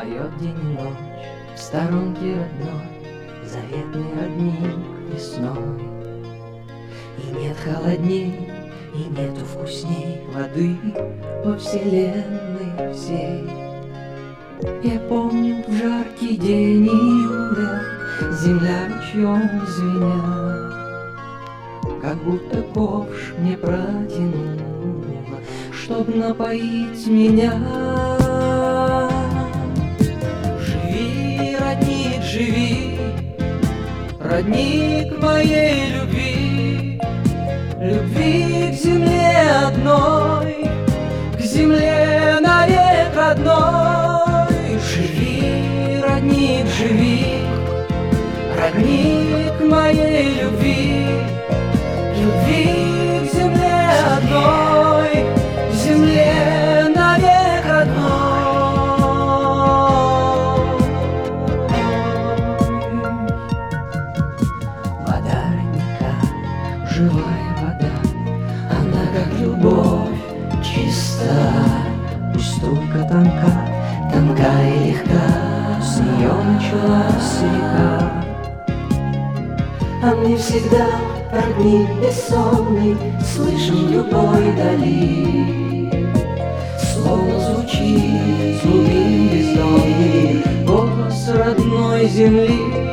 Поет день и ночь в сторонке родной заветный родник весной. И нет холодней, и нету вкусней воды во вселенной всей. Я помню в жаркий день июля земля ручьем звеня, как будто ковш мне протянула, чтоб напоить меня. Живи, родник, живи, родник моей любви, любви к земле одной, к земле навек родной. Живи, родник, живи, родник моей любви, любви к земле одной, к земле навек родной. Вода родника, живая вода, она как любовь чиста, пусть струйка тонка, тонка и легка, с нее началась река. А мне всегда родник бессонный слышен в любой дали, словно звучит глубин бездонный голос родной земли.